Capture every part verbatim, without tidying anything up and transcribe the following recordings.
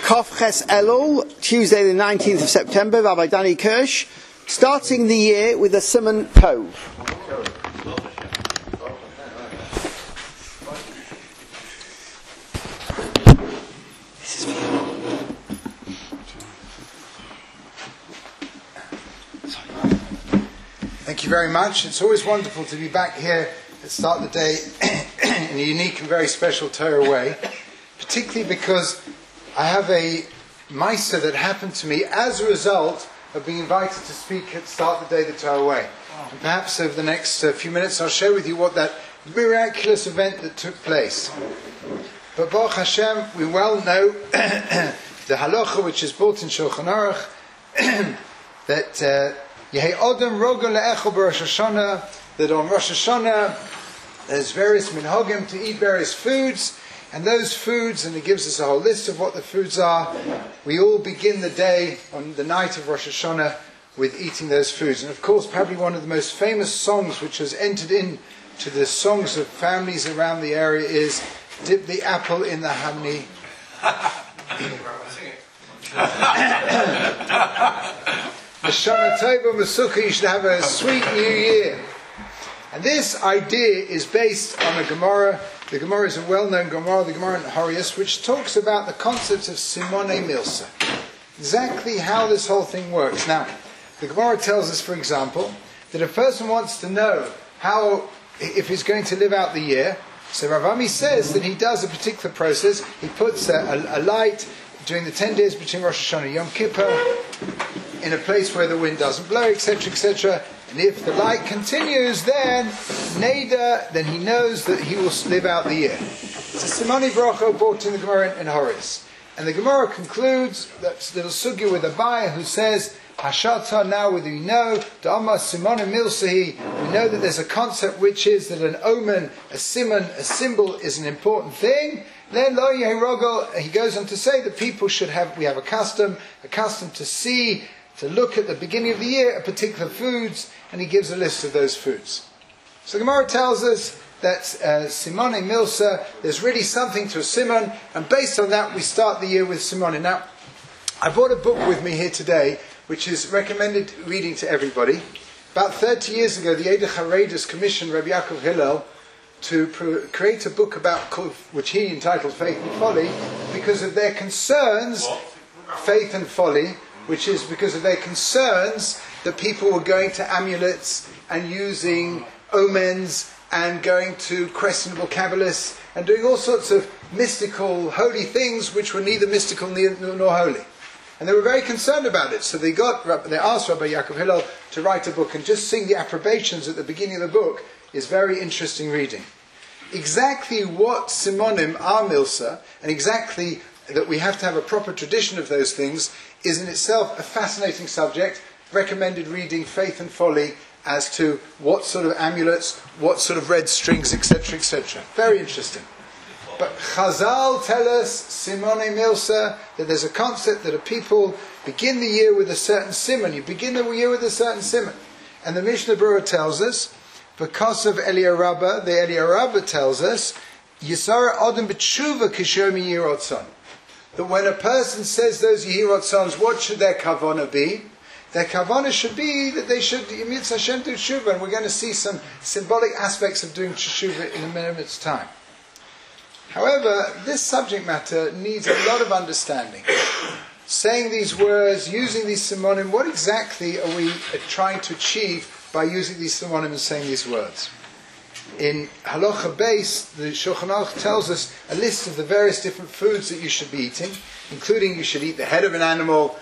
Chof Ches Elul, Tuesday the nineteenth of September, Rabbi Danny Kirsch, starting the year with a Siman Tov. Thank you very much. It's always wonderful to be back here to start the day in a unique and very special Torah way, particularly because I have a Maisa that happened to me as a result of being invited to speak at start the day the Torah way. And perhaps over the next uh, few minutes I'll share with you what that miraculous event that took place. But Baruch Hashem, we well know the halacha which is brought in Shulchan Aruch that uh, Yehei Odom Rogan Le'echel B'Rosh Hashanah, that on Rosh Hashanah there's various minhagim to eat various foods, and those foods, and it gives us a whole list of what the foods are. We all begin the day on the night of Rosh Hashanah with eating those foods. And of course, probably one of the most famous songs which has entered into the songs of families around the area is Dip the Apple in the Honey. Shana Tova Masukah, you should have a sweet new year. And this idea is based on a Gemara. The Gemara is a well-known Gemara, the Gemara in Horius, which talks about the concept of Simone Milsa. Exactly how this whole thing works. Now, the Gemara tells us, for example, that a person wants to know how, if he's going to live out the year, so Rav Ami says that he does a particular process. He puts a, a, a light during the ten days between Rosh Hashanah and Yom Kippur in a place where the wind doesn't blow, et cetera, et cetera. And if the light continues, then Neda, then he knows that he will live out the year. It's a Simoni Bracha brought in the Gemara in Horis. And the Gemara concludes that little sugya with Abai who says, Hashata, now whether you know, Da'ama Simone Milsahi, we know that there's a concept which is that an omen, a simon, a symbol is an important thing. Then Lo Yehirogel, he goes on to say that people should have, we have a custom, a custom to see, to look at the beginning of the year at particular foods, and he gives a list of those foods. So the Gemara tells us that uh, Simone Milsa, there's really something to a simon, and based on that we start the year with Simone. Now, I brought a book with me here today, which is recommended reading to everybody. About thirty years ago, the Eidah Chareidus commissioned Rabbi Yaakov Hillel to pro- create a book about, which he entitled Faith and Folly, because of their concerns, Faith and Folly, which is because of their concerns that people were going to amulets and using omens and going to questionable Kabbalists and doing all sorts of mystical, holy things which were neither mystical nor holy. And they were very concerned about it. So they got, they asked Rabbi Yaakov Hillel to write a book, and just seeing the approbations at the beginning of the book is very interesting reading. Exactly what Simonim are Milsa, and exactly that we have to have a proper tradition of those things, is in itself a fascinating subject. Recommended reading Faith and Folly as to what sort of amulets, what sort of red strings, et cetera, et cetera. Very interesting. But Chazal tell us, Simone Milsa, that there's a concept that a people begin the year with a certain simon. You begin the year with a certain simon. And the Mishnah Berurah tells us, because of Eliyahu Rabbah, the Eliyahu Rabbah tells us, Yisara Odom B'tshuva Kishomi Yirotzon. That when a person says those Yehirotzons, what should their kavanah be? Their kavanah should be that they should Yimitz Hashem do tshuva, and we're going to see some symbolic aspects of doing tshuva in a minute's time. However, this subject matter needs a lot of understanding. Saying these words, using these simonim, what exactly are we trying to achieve by using these simonim and saying these words? In Halacha Beis, the Shulchan Aruch tells us a list of the various different foods that you should be eating, including you should eat the head of an animal.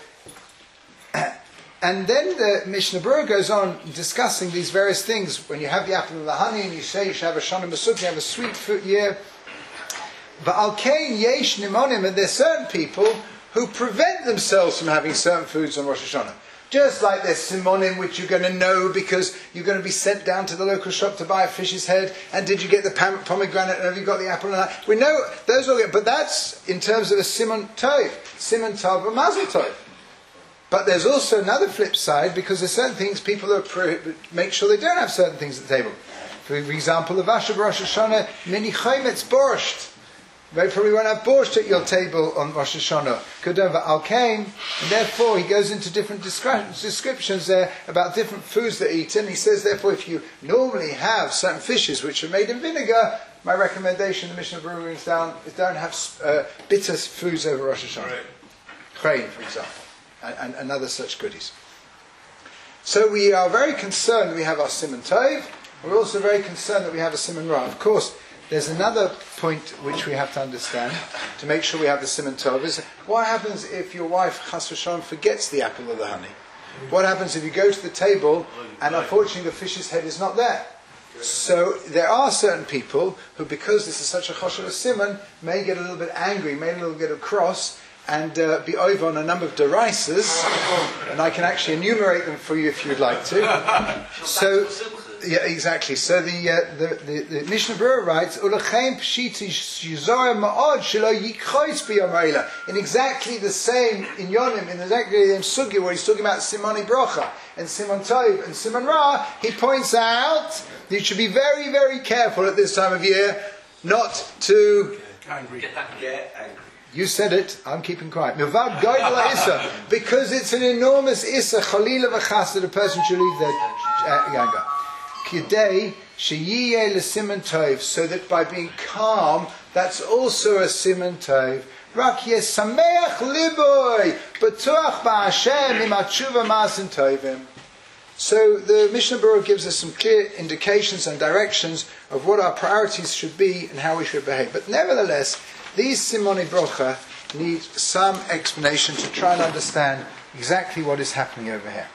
And then the Mishnah Berurah goes on discussing these various things. When you have the apple and the honey, and you say you should have a shana masuk, you have a sweet food year. But al kain yesh nimonim, and there's certain people who prevent themselves from having certain foods on Rosh Hashanah. Just like there's simonim, which you're going to know because you're going to be sent down to the local shop to buy a fish's head, and did you get the pomegranate, and have you got the apple and that? We know those all get, but that's in terms of a simon tov, simon tov, and mazel tov. But there's also another flip side, because there's certain things people are pro- make sure they don't have certain things at the table. For example, the Vasha Rosh Hashanah mini chaymetz borscht. They probably won't have borscht at your table on Rosh Hashanah. Kodova al-Kain, and therefore he goes into different descri- descriptions there about different foods that eat. And he says, therefore, if you normally have certain fishes which are made in vinegar, my recommendation, the Mishnah Berurah brings down, is don't have uh, bitter foods over Rosh Hashanah. Chrein, for example, and, and, and other such goodies. So we are very concerned that we have our Siman Tov. We're also very concerned that we have a Siman Ra. Of course, there's another point which we have to understand to make sure we have the Siman Tov is what happens if your wife, Chas v'Shalom, forgets the apple or the honey? What happens if you go to the table and unfortunately the fish's head is not there? So there are certain people who, because this is such a choshev siman, may get a little bit angry, may a little bit cross, and uh, be over on a number of derisers, and I can actually enumerate them for you if you'd like to. So, yeah, exactly. So the uh, the, the, the Mishnah Berurah writes, "Ulachem pshiti yizorah ma'od shelo yikhois b'yom." In exactly the same in Yonim, in exactly the same sugya where he's talking about Simoni Brocha and Simon Tov and Simon Ra, he points out that you should be very, very careful at this time of year not to angry. Get angry. You said it, I'm keeping quiet. Milvad Goydel Issa, because it's an enormous Issa, Chalila v'chas, that a person should leave their uh, anger. Kidei sheyiyeh l'siman tov, so that by being calm, that's also a siman tov. Rak yesameach liboy, b'tuach ba'Hashem im atshuva masin tovim. So the Mishnah Berurah gives us some clear indications and directions of what our priorities should be and how we should behave. But nevertheless, these Simoni Brocha need some explanation to try and understand exactly what is happening over here.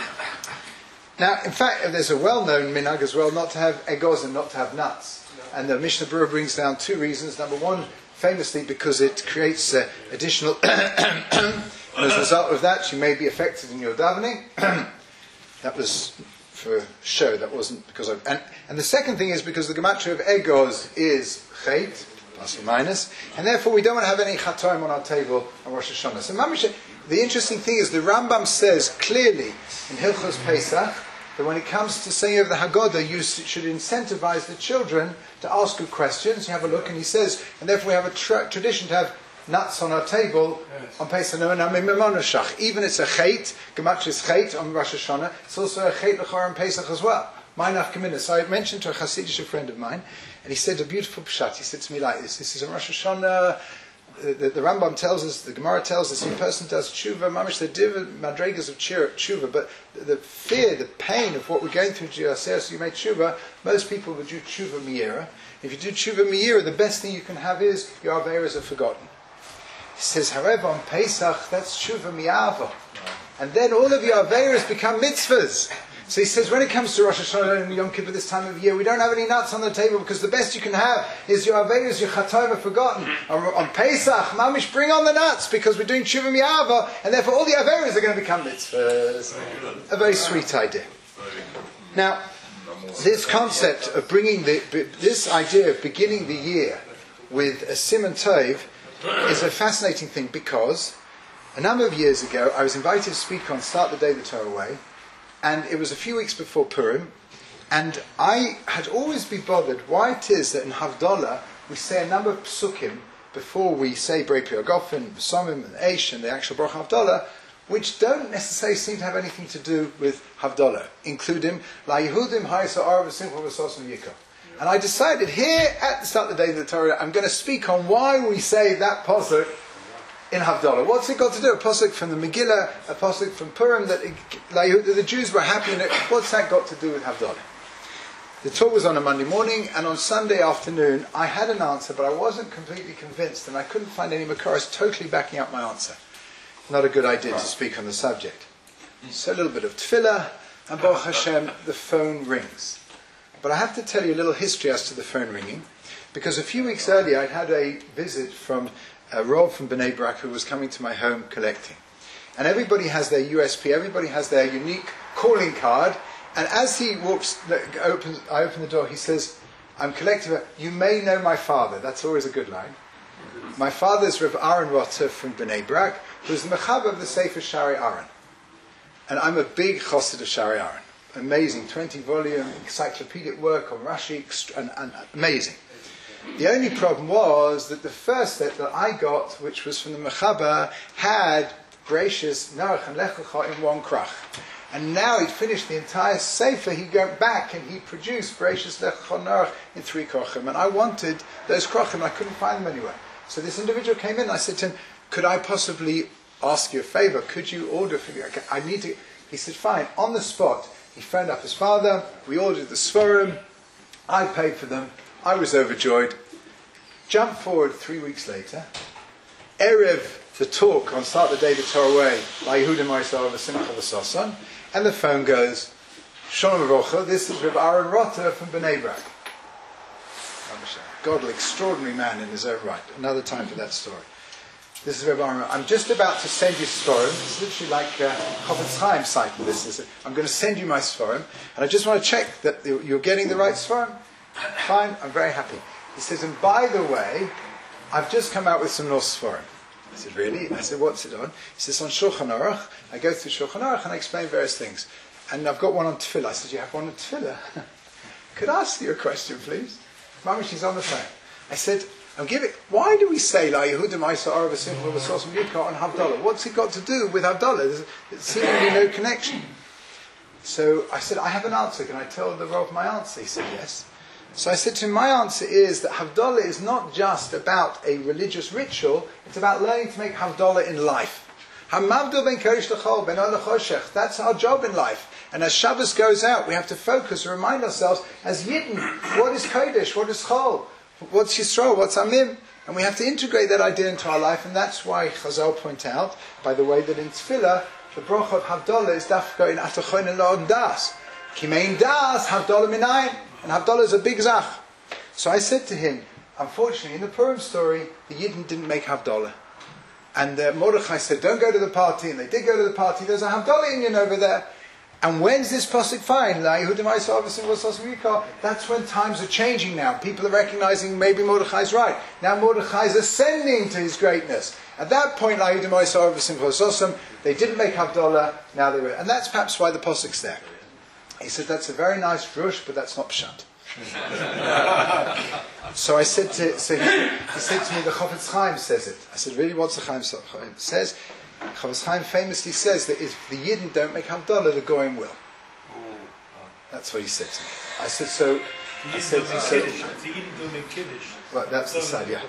Now, in fact, there's a well-known minhag as well not to have egos and not to have nuts. And the Mishnah Berurah brings down two reasons. Number one, famously because it creates uh, additional... and as a result of that, you may be affected in your davening. That was for show, that wasn't because of... And, and the second thing is because the gematria of egos is chet, plus or minus, and therefore we don't want to have any chatoim on our table on Rosh Hashanah. So Mamish, the interesting thing is the Rambam says clearly in Hilchos Pesach that when it comes to saying over the Haggadah, you should incentivize the children to ask good questions. You have a look, and he says, and therefore we have a tra- tradition to have nuts on our table yes. on Pesach. Even it's a chet, gematria is chet on Rosh Hashanah, it's also a chet l'chor on Pesach as well. Ma'anaf Kamina. So I mentioned to a Hasidic friend of mine, and he said a beautiful pshat. He said to me like this: "This is a Rosh Hashanah. The, the, the Rambam tells us, the Gemara tells us, if a person does tshuva, mamish the div madregas of tshuva, but the, the fear, the pain of what we're going through, so you made tshuva. Most people would do tshuva miyira. If you do tshuva miyira, the best thing you can have is your averas are forgotten." He says, however, on Pesach, that's tshuva miyava, and then all of your averas become mitzvahs. So he says, when it comes to Rosh Hashanah and Yom Kippur this time of year, we don't have any nuts on the table because the best you can have is your Avedas, your Chatoim are forgotten. On, on Pesach, Mamish, bring on the nuts because we're doing Tshuva Mi'ava, and therefore all the Avedas are going to become mitzvahs. A very sweet idea. Now, this concept of bringing the, this idea of beginning the year with a Siman Tov is a fascinating thing because a number of years ago I was invited to speak on Start the Day the Torah Way. And it was a few weeks before Purim, and I had always been bothered why it is that in Havdalah we say a number of psukim before we say Brei Piagofen, Somim, and Eish, and the actual Baruch Havdalah, which don't necessarily seem to have anything to do with Havdalah, including La Yehudim Ha'isa Arav Simcha V'Sos V'Yikah. And I decided here at the start of the day of the Torah, I'm going to speak on why we say that pasuk in Havdalah. What's it got to do? A pasuk from the Megillah, a pasuk from Purim, that like, the Jews were happy in it. What's that got to do with Havdalah? The talk was on a Monday morning, and on Sunday afternoon I had an answer, but I wasn't completely convinced, and I couldn't find any Makaros totally backing up my answer. Not a good idea to speak on the subject. So a little bit of tefillah, and Baruch Hashem, the phone rings. But I have to tell you a little history as to the phone ringing, because a few weeks earlier I'd had a visit from a Rav from Bnei Brak who was coming to my home collecting. And everybody has their U S P, everybody has their unique calling card, and as he walks, opens, I open the door, he says, "I'm collecting, you may know my father." That's always a good line. My father is Rav Aaron Rotter from Bnei Brak, who's the Mechaber of the Sefer Shari Aaron. And I'm a big chassid of Shari Aaron. Amazing, twenty volume encyclopedic work on Rashi, and, and amazing. The only problem was that the first set that I got, which was from the Mechaber, had Bereshis, Noach and Lech Lecha in one krach. And now he'd finished the entire Sefer, he'd go back and he produced Bereshis, Lech Lecha, Noach in three krachim. And I wanted those krachim, I couldn't find them anywhere. So this individual came in and I said to him, could I possibly ask you a favor? Could you order for me? I need to... He said, fine. On the spot, he phoned up his father, we ordered the Sforim, I paid for them, I was overjoyed. Jump forward three weeks later, Erev, the talk on Start the Day the Torah Way, by Yehuda Moisar V'Simcha V'Sason, and the phone goes, Shalom Avrocha, this is Reb Aaron Rotter from Bnei Brak. God, an extraordinary man in his own right. Another time for that story. This is Reb Aaron Rotter. I'm just about to send you Sforim. It's literally like uh, Chofetz Chaim cited this. I'm going to send you my Sforim, and I just want to check that you're getting the right Sforim. Fine, I'm very happy. He says, and by the way, I've just come out with some Norse Sforim. I said, really? I said, what's it on? He says, on Shulchan Aruch. I go through Shulchan Aruch and I explain various things. And I've got one on Tefillah. I said, you have one on Tefillah? Could I ask you a question, please? Mama, she's on the phone. I said, I'm giving, why do we say, La Yehuda Ma'isa Arav V'Simcha V'Sos V'Yikar on Havdalah? What's it got to do with Havdalah? There's, there's seemingly no connection. So I said, I have an answer. Can I tell the Rav my answer? He said, yes. So I said to him, my answer is that Havdalah is not just about a religious ritual, it's about learning to make Havdalah in life. That's our job in life. And as Shabbos goes out, we have to focus and remind ourselves, as Yidden, what is Kodesh, what is Chol, what's Yisrael, what's Amim? And we have to integrate that idea into our life, and that's why Chazal point out, by the way, that in Tefillah, the bracha of Havdalah is dafka in Atachon and La'od Das. Kimein Das, Havdalah Minayin. And Havdalah is a big zach. So I said to him, unfortunately, in the Purim story, the Yidden didn't make Havdalah. And uh, Mordechai said, don't go to the party. And they did go to the party. There's a Havdalah Indian over there. And when's this pasuk fine? That's when times are changing now. People are recognizing maybe Mordechai's right. Now Mordechai's ascending to his greatness. At that point, they didn't make Havdalah, now they were. And that's perhaps why the pasuk's there. He said, that's a very nice drush, but that's not pshat. So I said to, so he, he said to me, the Chofetz Chaim says it. I said, really, what's the Chaim says? Chofetz Chaim famously says that if the Yidden don't make Havdalah, the Goyim will. That's what he said to me. I said, so, I said, he said, the Yidden don't make Kiddush. Well, that's the side, yeah.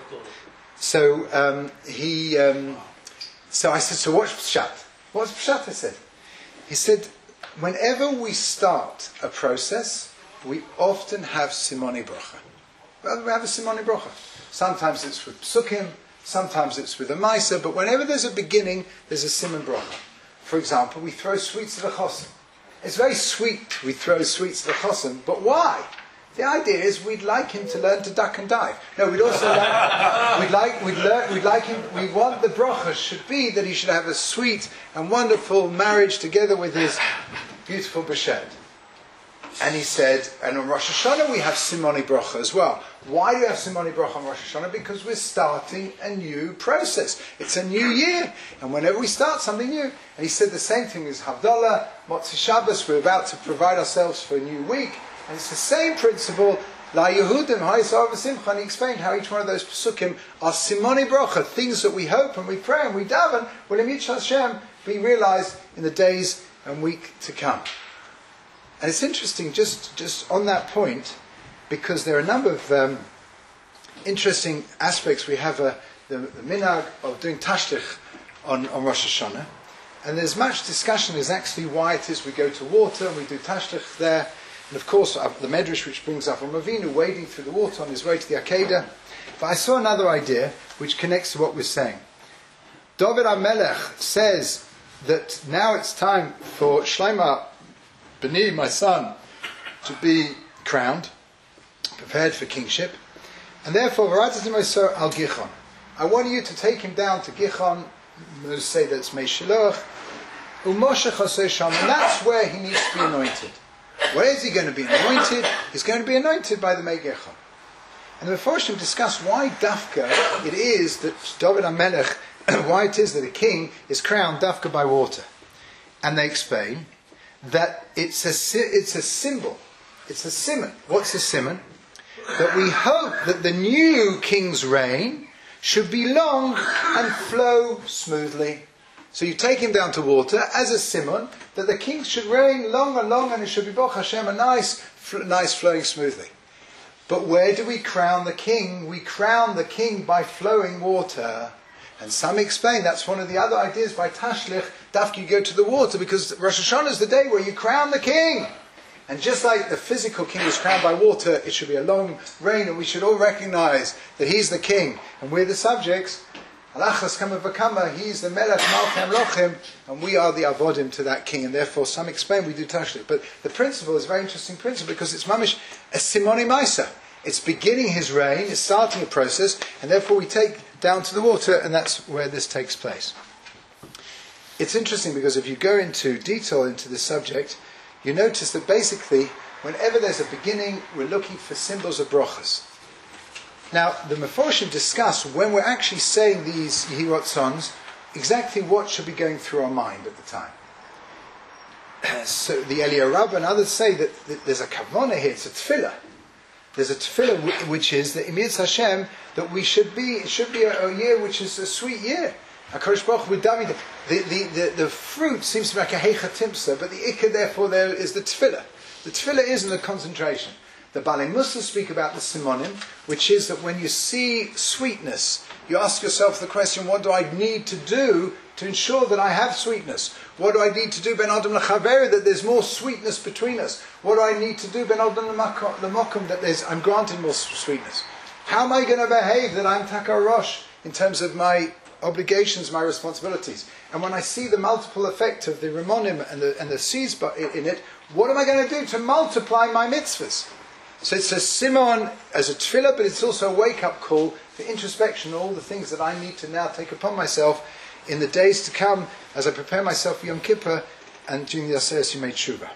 So, um, he, um, so I said, so what's pshat? What's pshat, I said? He said, whenever we start a process, we often have simoni bracha. Well, we have a simoni bracha. Sometimes it's with psukim, sometimes it's with a maisa, but whenever there's a beginning, there's a simon bracha. For example, we throw sweets to the chosim. It's very sweet we throw sweets to the chosim, but why? The idea is we'd like him to learn to duck and dive. No, we'd also like, we'd like, we'd learn, we'd like him, we want the bracha should be that he should have a sweet and wonderful marriage together with his beautiful b'shed. And he said, and on Rosh Hashanah we have Simoni Bracha as well. Why do you have Simoni Bracha on Rosh Hashanah? Because we're starting a new process. It's a new year. And whenever we start something new, and he said the same thing as Havdalah, Motzei Shabbos, we're about to provide ourselves for a new week. And it's the same principle, La Yehudim, Ha'isar V'Simcha, and he explained how each one of those Pesukim are Simoni Bracha, things that we hope and we pray and we daven, will in Yitzhak Hashem be realized in the days and week to come. And it's interesting, just, just on that point, because there are a number of um, interesting aspects. We have a, the, the minhag of doing tashlich on, on Rosh Hashanah, and there's much discussion as actually why it is we go to water and we do tashlich there. And of course, uh, the Medrash which brings up Avram Avinu wading through the water on his way to the Akedah. But I saw another idea which connects to what we're saying. David HaMelech says that now it's time for Shlomo Bani, my son, to be crowned, prepared for kingship, and therefore V'ratatim Oso al Gichon. I want you to take him down to Gichon. Let's say that's Mei Shiloach, U'Moshe Chosei Sham, and that's where he needs to be anointed. Where is he going to be anointed? He's going to be anointed by the Mei Gichon. And the Meforshim discuss why Dafka it is that David HaMelech, why it is that a king is crowned Dafka by water. And they explain that it's a it's a symbol, it's a simon. What's a simon? that we hope that the new king's reign should be long and flow smoothly. So you take him down to water as a simon, that the king should reign long and long, and it should be Baruch Hashem, a nice, fl- nice flowing smoothly. But where do we crown the king? We crown the king by flowing water. And some explain that's one of the other ideas by Tashlich, Dafki, you go to the water, because Rosh Hashanah is the day where you crown the king. And just like the physical king was crowned by water, it should be a long reign, and we should all recognize that he's the king, and we're the subjects. Alachas kama v'kama, he's the Melech Malchem Lochim, and we are the avodim to that king, and therefore some explain we do Tashlich. But the principle is a very interesting principle, because it's mamish a simoni maisa. It's beginning his reign, it's starting a process, and therefore we take down to the water, and that's where this takes place. It's interesting because if you go into detail into this subject, you notice that basically, whenever there's a beginning, we're looking for symbols of brachas. Now, the Meforshim discuss when we're actually saying these Yehiratzons, exactly what should be going through our mind at the time. So the Eliyah Rabbah and others say that, that there's a kavanah here, it's a tefillah. There's a tefillah which is that Emirz Hashem, that we should be, it should be a, a year which is a sweet year. HaKadosh Baruch Hu with David, the, the, the, the fruit seems to be like a heicha timsa, but the ikka therefore there is the tefillah. The tefillah isn't the concentration. The Balei Musa speak about the simonim, which is that when you see sweetness, you ask yourself the question, what do I need to do to ensure that I have sweetness? What do I need to do, Ben Adam L'Chaveri, that there's more sweetness between us? What do I need to do, Ben Adam L'Mokum, that there's, I'm granted more sweetness? How am I going to behave that I'm Takar Rosh in terms of my obligations, my responsibilities? And when I see the multiple effect of the Rimonim and the, and the seeds in it, what am I going to do to multiply my mitzvahs? So it's a simon as a tefillah, but it's also a wake-up call for introspection, all the things that I need to now take upon myself in the days to come as I prepare myself for Yom Kippur and during the Aseret Yimei Tshuva.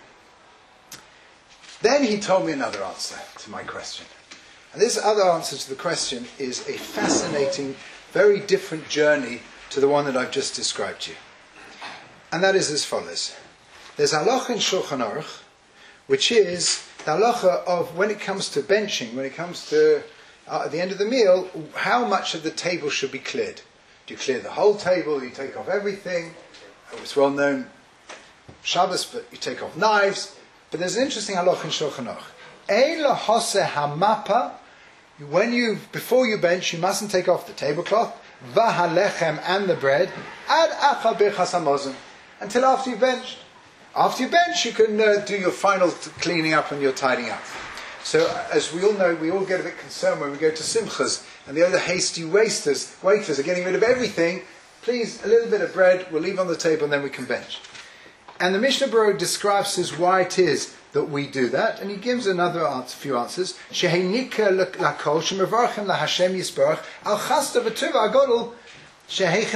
Then he told me another answer to my question. And this other answer to the question is a fascinating, very different journey to the one that I've just described to you. And that is as follows. There's halacha in Shulchan Aruch, which is the halacha of when it comes to benching, when it comes to, uh, at the end of the meal, how much of the table should be cleared. Do you clear the whole table? Do you take off everything? It's well known, Shabbos, but you take off knives. But there's an interesting halacha in Shulchan Aruch. Ein lahose hamapa, when you, before you bench, you mustn't take off the tablecloth, vahalechem, and the bread, ad acha birchas hamazon, until after you've benched. After you bench, you can uh, do your final t- cleaning up and your tidying up. So, uh, as we all know, we all get a bit concerned when we go to simchas, and the other hasty wasters, waiters are getting rid of everything. Please, a little bit of bread, we'll leave on the table, and then we can bench. And the Mishnah Berurah describes as why it is that we do that, and he gives another answer, few answers. Sheheinika lakol shemevarchem laHashem yisbarach al chasta v'tuva agodol. I've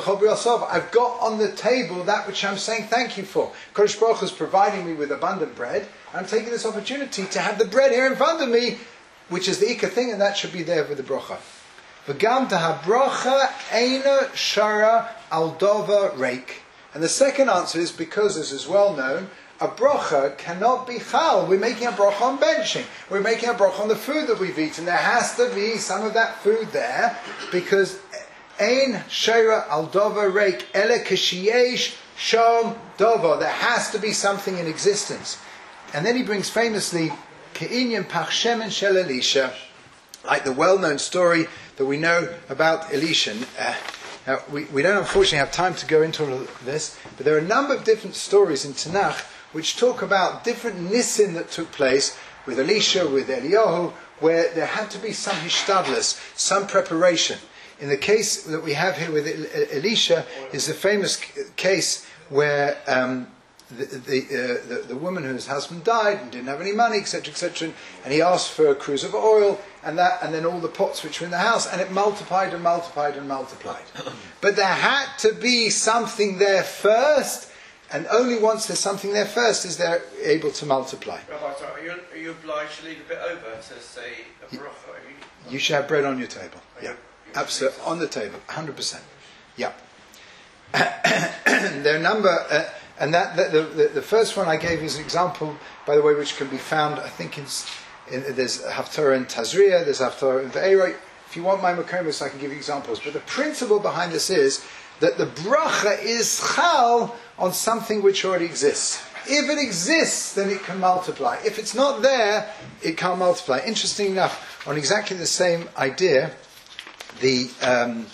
got on the table that which I'm saying thank you for. Kodesh Baruch Hu is providing me with abundant bread. I'm taking this opportunity to have the bread here in front of me, which is the ikka thing, and that should be there with the bracha. V'gam taha bracha eina shara al dova reik. And the second answer is because, as is well known, a bracha cannot be chal. We're making a bracha on benching. We're making a bracha on the food that we've eaten. There has to be some of that food there, because Ein shara al dova reik ele k'shiyesh shom dova. There has to be something in existence. And then he brings famously Ke'inyan pach shemen shel Elisha, like the well-known story that we know about Elisha. Uh, now, we, we don't unfortunately have time to go into all of this, but there are a number of different stories in Tanakh which talk about different nisim that took place with Elisha, with Eliyahu, where there had to be some hishtadlus, some preparation. In the case that we have here with Elisha is the famous case where um, the, the, uh, the, the woman whose husband died and didn't have any money, et cetera, et cetera, and he asked for a cruse of oil, and that, and then all the pots which were in the house, and it multiplied and multiplied and multiplied. But there had to be something there first, and only once there's something there first is they're able to multiply. Rabbi, sorry, are you, are you obliged to leave a bit over to say a bracha? You, you should have bread on your table. Yeah. Absolutely, on the table, one hundred percent. Yeah. There are a number, uh, and that, that the, the, the first one I gave is an example, by the way, which can be found, I think, in in, there's Haftarah in Tazria, there's Haftarah in Ve'erah. If you want my Makomis, I can give you examples. But the principle behind this is that the bracha is chal on something which already exists. If it exists, then it can multiply. If it's not there, it can't multiply. Interesting enough, on exactly the same idea, the um,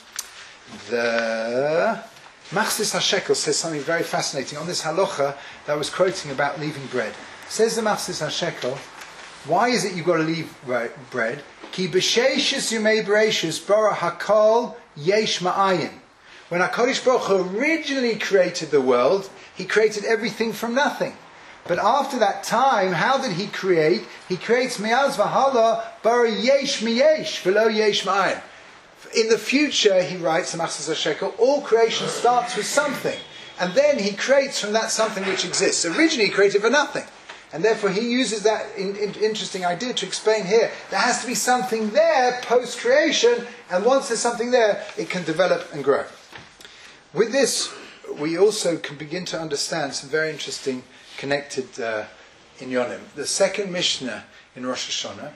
the Machzis HaShekel says something very fascinating on this halacha that I was quoting about leaving bread. Says the Machzis HaShekel, why is it you've got to leave bread? Ki b'sheishis yumei bereishis bara hakol yesh ma'ayin. When HaKadosh Baruch Hu originally created the world, He created everything from nothing. But after that time, how did He create? He creates me'az v'hala bara yesh miyesh v'lo yesh ma'ayin. In the future, he writes, Machzis HaShekel, all creation starts with something. And then he creates from that something which exists. Originally, he created for nothing. And therefore, he uses that in, in, interesting idea to explain here. There has to be something there post-creation, and once there's something there, it can develop and grow. With this, we also can begin to understand some very interesting connected uh, inyonim. The second Mishnah in Rosh Hashanah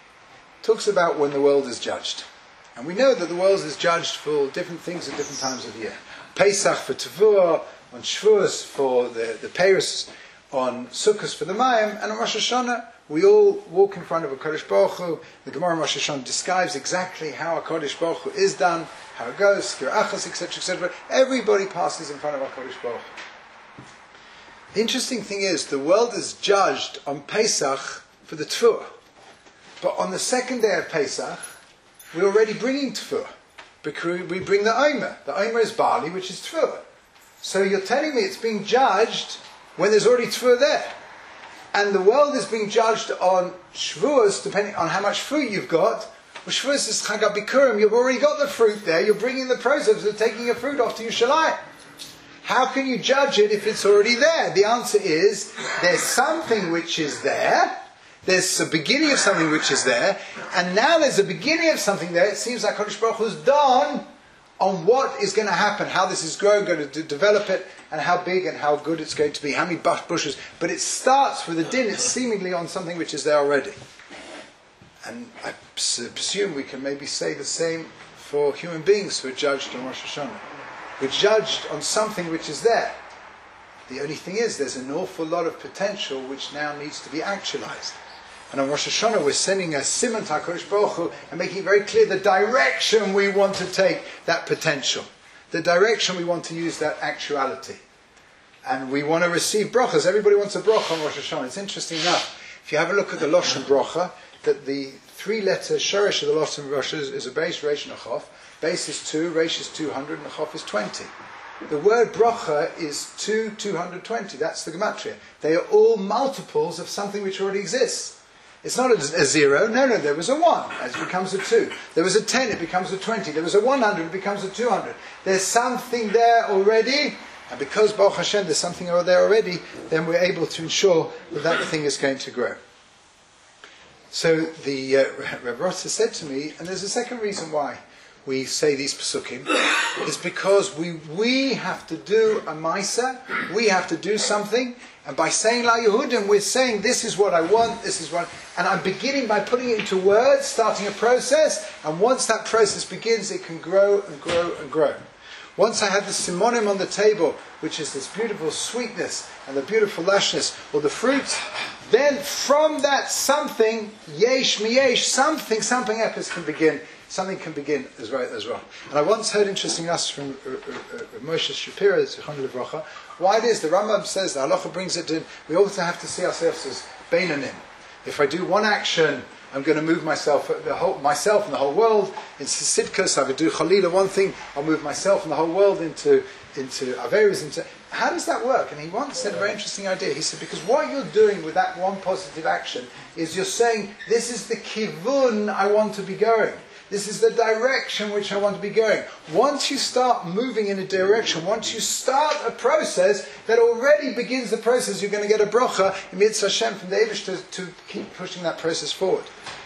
talks about when the world is judged. And we know that the world is judged for different things at different times of the year. Pesach for Tevuah, on Shavuos for the, the Peiros, on Sukkot for the Mayim, and on Rosh Hashanah we all walk in front of a Kodesh Baruch Hu. The Gemara in Rosh Hashanah describes exactly how a Kodesh Baruch Hu is done, how it goes, Skir Achas, et cetera, et cetera. Everybody passes in front of a Kodesh Baruch Hu. The interesting thing is, the world is judged on Pesach for the Tevuah. But on the second day of Pesach, we're already bringing Tevuah, because we bring the Omer. The Omer is barley, which is Tevuah. So you're telling me it's being judged when there's already Tevuah there. And the world is being judged on Shavuos, depending on how much fruit you've got. Well, Shavuos is Chag HaBikurim, you've already got the fruit there, you're bringing the process of taking your fruit off to Yerushalayim. How can you judge it if it's already there? The answer is, there's something which is there, there's a beginning of something which is there, and now there's a beginning of something there. It seems like Kodesh Baruch Hu is done on what is going to happen, how this is growing, going to develop it, and how big and how good it's going to be, how many bushes. But it starts with a din, it's seemingly on something which is there already. And I presume we can maybe say the same for human beings who are judged on Rosh Hashanah. We're judged on something which is there. The only thing is, there's an awful lot of potential which now needs to be actualized. And on Rosh Hashanah, we're sending a siman to HaKadosh Baruch Hu and making it very clear the direction we want to take that potential, the direction we want to use that actuality. And we want to receive brachas. Everybody wants a bracha on Rosh Hashanah. It's interesting enough, if you have a look at the Lashon bracha, that the three-letter shorish of the Lashon bracha is, is a base, reish, and a chof. Base is two, reish is two hundred, and a chof is twenty. The word bracha is two, two hundred twenty. That's the gematria. They are all multiples of something which already exists. It's not a, a zero. No, no, there was a one. It becomes a two. There was a ten. It becomes a twenty. There was a one hundred. It becomes a two hundred. There's something there already. And because, Baruch Hashem, there's something there already, then we're able to ensure that that thing is going to grow. So the uh, Rav Ross has said to me, and there's a second reason why we say these psukim, is because we we have to do a maisa, we have to do something, and by saying La Yehudim, we're saying this is what I want, this is what, and I'm beginning by putting it into words, starting a process, and once that process begins, it can grow and grow and grow. Once I had the simonim on the table, which is this beautiful sweetness and the beautiful lushness, or the fruits, then from that something, yesh miyesh, something, something else can begin. Something can begin as well. As well. And I once heard interesting us from uh, uh, uh, Moshe Shapiro, Zichron Livracha, why it is, the Rambam says, the halacha brings it in, we also have to see ourselves as beinanim. If I do one action, I'm going to move myself, the whole, myself and the whole world into Sidkus. I would do Chalila, one thing, I'll move myself and the whole world into into Averis. Into, how does that work? And he once said a very interesting idea. He said, because what you're doing with that one positive action is you're saying, this is the kivun I want to be going. This is the direction which I want to be going. Once you start moving in a direction, once you start a process that already begins the process, you're going to get a bracha in Mitzvah Hashem from the Eibush to, to keep pushing that process forward.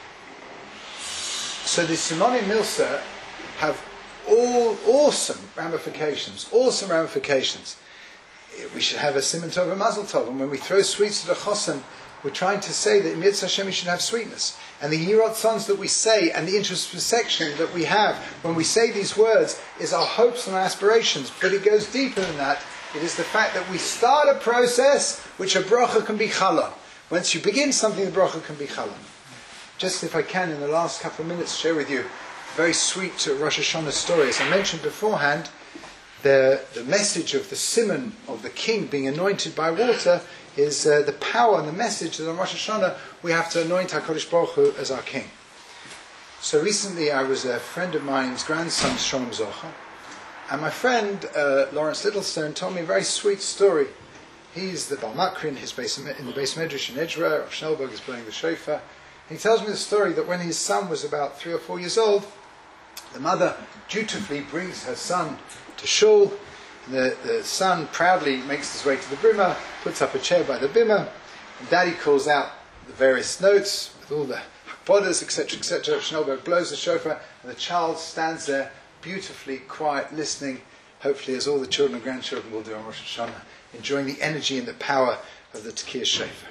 So the Simonim Milsa have all awesome ramifications, awesome ramifications. We should have a Siman Tov and Mazel Tov, and when we throw sweets to the Chosen, we're trying to say that in Mitzvah Hashem we should have sweetness. And the Yirot Sons that we say, and the introspection that we have when we say these words, is our hopes and our aspirations. But it goes deeper than that. It is the fact that we start a process which a bracha can be challah. Once you begin something, the bracha can be challah. Just if I can, in the last couple of minutes, share with you a very sweet Rosh Hashanah story. As I mentioned beforehand, the, the message of the simon of the king being anointed by water is uh, the power and the message that on Rosh Hashanah we have to anoint HaKadosh Baruch Hu as our king. So recently I was a friend of mine's grandson, Shalom Zocha, and my friend uh, Lawrence Littlestone told me a very sweet story. He's the Baal Makri in, his base, in the base Medrash in Edgera. Rav Schnellberg is playing the shofar. He tells me the story that when his son was about three or four years old, the mother dutifully brings her son to shul. The, the son proudly makes his way to the bimah, puts up a chair by the bimah, and daddy calls out the various notes with all the hakpodas, et cetera, et cetera. Schnellberg blows the shofar, and the child stands there beautifully quiet, listening, hopefully as all the children and grandchildren will do on Rosh Hashanah, enjoying the energy and the power of the Tekiah shofar.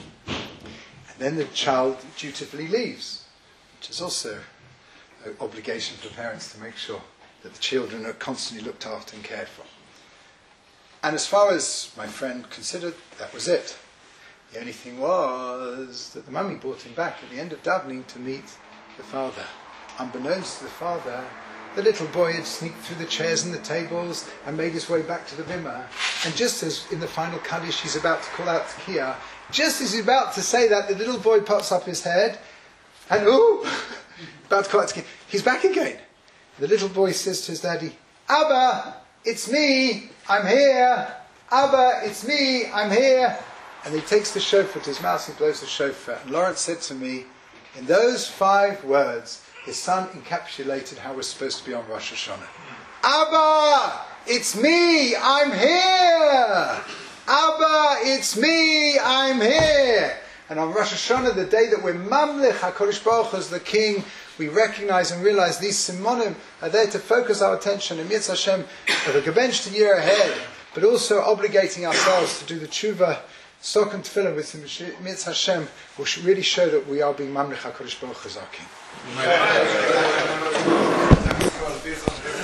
And then the child dutifully leaves, which is also an obligation for parents to make sure that the children are constantly looked after and cared for. And as far as my friend considered, that was it. The only thing was that the mummy brought him back at the end of davening to meet the father. Unbeknownst to the father, the little boy had sneaked through the chairs and the tables and made his way back to the bimah. And just as in the final Kaddish he's about to call out Tekiah, just as he's about to say that, the little boy pops up his head and, ooh, about to call out Tekiah, he's back again. The little boy says to his daddy, Abba, it's me, I'm here. Abba, it's me, I'm here. And he takes the shofar to his mouth and he blows the shofar. And Lawrence said to me, in those five words, his son encapsulated how we're supposed to be on Rosh Hashanah. Abba, it's me, I'm here. Abba, it's me, I'm here. And on Rosh Hashanah, the day that we're Mamlech HaKadosh Baruch Hu as the King, we recognize and realize these simonim are there to focus our attention in Mitzvah Hashem of a gebench the year ahead, but also obligating ourselves to do the tshuva, sok and tefillah with Mitzvah Hashem, will really show that we are being Mamlech HaKadosh Baruch Hu as our King.